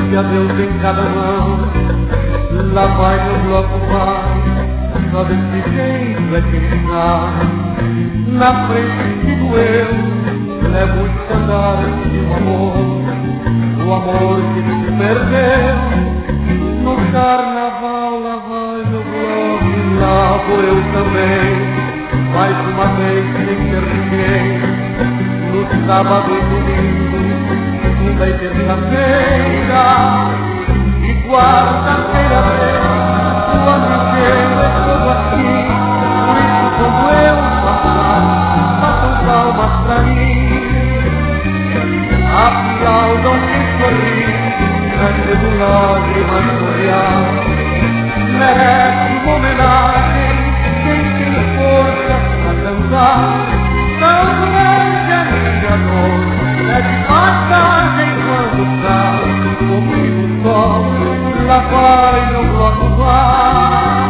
de adeus em cada mão. Lá vai no bloco vai, só desse jeito é que está. Na frente sigo eu, levo o estandarte de um amor, o amor que se perdeu. No carnaval lá vai no bloco e lá vou eu também, mais uma vez sem ter ninguém. No sábado e domingo, segunda e terça-feira e quarta-feira vem. O ano inteiro é todo assim, por isso quando eu passar, façam palmas pra mim. Aplaudam sem sorrir, trazendo lágrimas no olhar. Merece uma homenagem, quem tem força pra cantar. Tão grande a minha dor, é de passagem quando tá comigo só. Lá vai no bloco vai.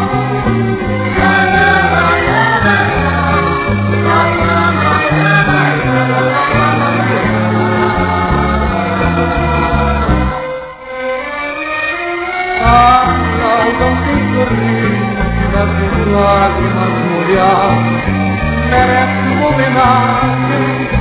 Aplaudam sem sorrir, trazendo lágrimas no olhar. Merece uma homenagem,